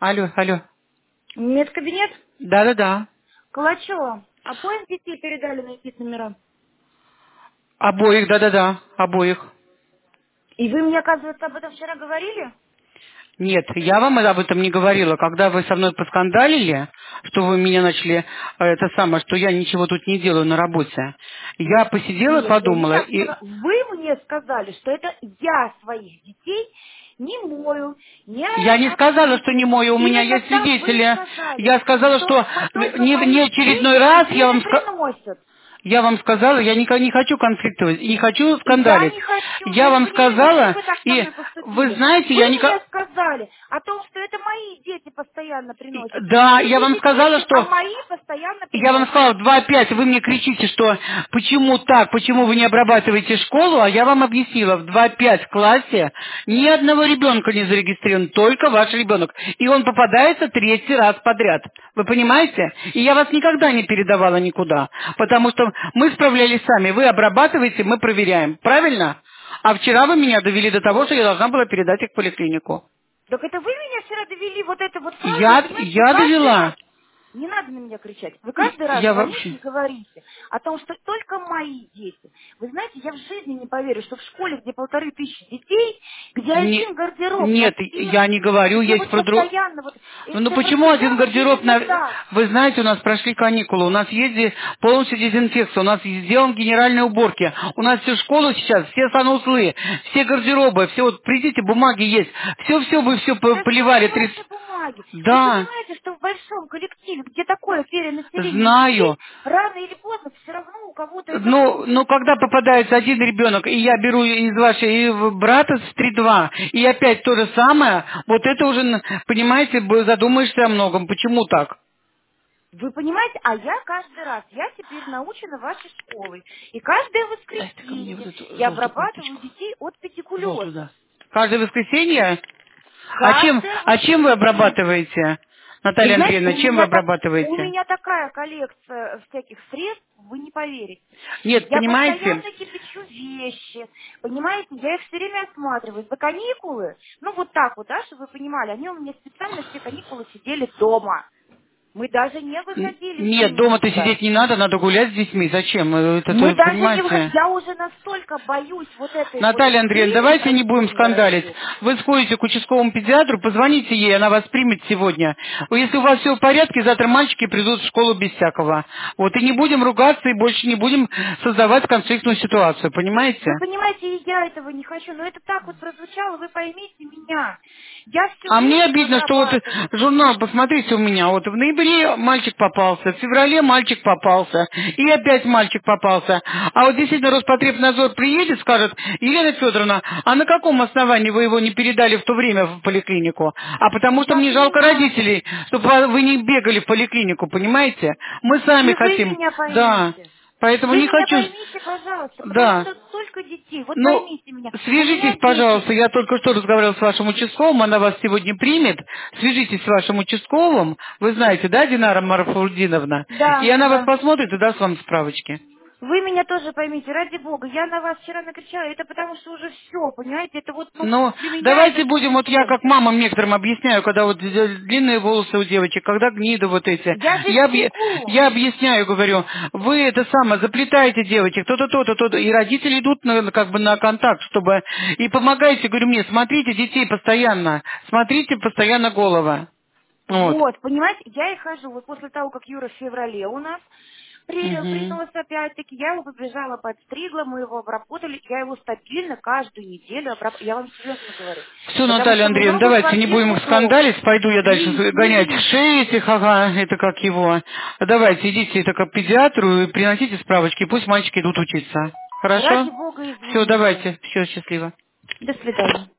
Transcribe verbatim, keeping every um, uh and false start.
Алло, алло. Медкабинет? Да-да-да. Калачева. А поезд детей передали на эти номера? Обоих, да-да-да, обоих. И вы мне, оказывается, об этом вчера говорили? Нет, я вам об этом не говорила. Когда вы со мной поскандалили, что вы меня начали, э, это самое, что я ничего тут не делаю на работе, я посидела и Нет, я не подумала, так и поняла. Вы мне сказали, что это я своих детей не мою, не я не сказала, что не обслуживаю. мое, у меня Именно есть так вы свидетели. сказали, Я сказала, что что мо- только не, не мои очередной дети раз я себе вам сказала. приносят. Я вам сказала, я не, не хочу конфликтовать, не хочу И я скандалить. не хочу, Я я не вам понимаю, зачем сказала, вы так со и мной вы поступили. знаете, Вы я не... мне сказали о том, что это мои дети постоянно приносят. Да, Не я вам десять сказала, тысяч, а что... мои постоянно Я вам приносят. сказала, два пять, вы мне кричите, что почему так, почему вы не обрабатываете школу, а я вам объяснила, в два пять в классе ни одного ребенка не зарегистрирован, только ваш ребенок. И он попадается третий раз подряд. Вы понимаете? И я вас никогда не передавала никуда, потому что мы справлялись сами. Вы обрабатываете, мы проверяем. Правильно? А вчера вы меня довели до того, что я должна была передать их в поликлинику. Так это вы меня вчера довели вот этой вот фразой, вы Я, понимаете, вы я каждый раз, довела. не надо на меня кричать, вы И- каждый раз Я звоните вообще... и говорите о том, что только мои дети. Вы знаете, я в жизни не поверю, что в школе, где полторы тысячи детей, где Не- один гардероб на нет, всех, я не говорю, где есть вот про друг... постоянно вот, Ну это почему один прозвучало гардероб на... именно так. Вы знаете, у нас прошли каникулы, у нас есть ди- полностью дезинфекция, у нас сделан генеральные уборки, у нас всю школу сейчас, все санузлы, все гардеробы, все вот, придите, бумаги есть, все-все вы все Сейчас не поливали. ваши тридцать бумаги. Вы Да, понимаете, что в большом коллективе, где такое перенаселение детей, знаю. рано или поздно все равно у кого-то это Ну, будет. ну, когда попадается один ребенок, и я беру из вашей и в- брата с три-два, и опять то же самое, вот это уже, н- понимаете, б- задумаешься о многом. Почему так? Вы понимаете, а я каждый раз, я теперь научена вашей школой. И каждое Дайте ко мне вот воскресенье эту я желтую обрабатываю курточку. детей от Желтую, педикулеза. да. Каждое воскресенье? А чем, Каждое а чем вы воскресенье. обрабатываете, Вы Наталья знаете, Андреевна, у чем вы меня, так, у обрабатываете? меня такая коллекция всяких средств, вы не поверите. Нет, Я понимаете, постоянно кипячу вещи, понимаете, я их все время осматриваю. За каникулы, ну вот так вот, да, чтобы вы понимали, они у меня специально все каникулы сидели дома. Мы даже не н- выходили с нет, ними дома-то никуда. сидеть не надо, надо гулять с детьми. Зачем? Э, Это, Мы то, даже не выходили. понимаете... Я уже настолько боюсь вот этой вот Наталья Андреевна, хрени давайте не будем противной скандалить. растет. Вы сходите к участковому педиатру, позвоните ей, она вас примет сегодня. Если у вас все в порядке, завтра мальчики придут в школу без всякого. Вот, и не будем ругаться, и больше не будем создавать конфликтную ситуацию, понимаете? Вы понимаете, и я этого не хочу, но это так вот прозвучало, вы поймите меня. Я все А мне время обидно, что вот обрабатываю. журнал, посмотрите у меня, вот в ноябре мальчик попался, в феврале мальчик попался, и опять мальчик попался. А вот действительно Роспотребнадзор приедет, скажет: Елена Федоровна, а на каком основании вы его не передали в то время в поликлинику? А потому что Я мне жалко понимаю. родителей, чтобы вы не бегали в поликлинику, понимаете? Мы сами И вы хотим, меня да, поймите. поэтому Вы не меня хочу, поймите, пожалуйста, потому да. что столько детей. Вот Ну, поймите меня. У свяжитесь, меня дети. пожалуйста, я только что разговаривала с вашим участковым, она вас сегодня примет. Свяжитесь с вашим участковым, вы знаете, да, Динара Марафурдиновна? И Да, она вас да. посмотрит и даст вам справочки. Вы меня тоже поймите, ради бога. Я на вас вчера накричала, это потому что уже все, понимаете, это вот, ну, Ну, для меня это давайте будем, вот я слишком. как мамам некоторым объясняю, когда вот д- длинные волосы у девочек, когда гниды вот эти. Я же Я, объ- бегу. я объясняю, говорю, вы это самое, заплетаете девочек, то-то, то-то, то-то, и родители идут на, на- как бы на контакт, чтобы, и помогайте, говорю, мне, смотрите детей постоянно, смотрите постоянно голова. Вот. Вот, понимаете, я и хожу. Вот после того, как Юра в феврале у нас при, Мгм. принялся опять-таки, я его побежала, подстригла, мы его обработали, я его стабильно каждую неделю обработала. Я вам серьезно говорю. Все, Потому Наталья что Андреевна, давайте не будем многоквартирный дом. скандалить, пойду я дальше гонять Угу. шеи этих, ага, это как его. Давайте, идите это как к педиатру и приносите справочки, пусть мальчики идут учиться. Хорошо? Ради бога, Все, извините. давайте, все, счастливо. До свидания.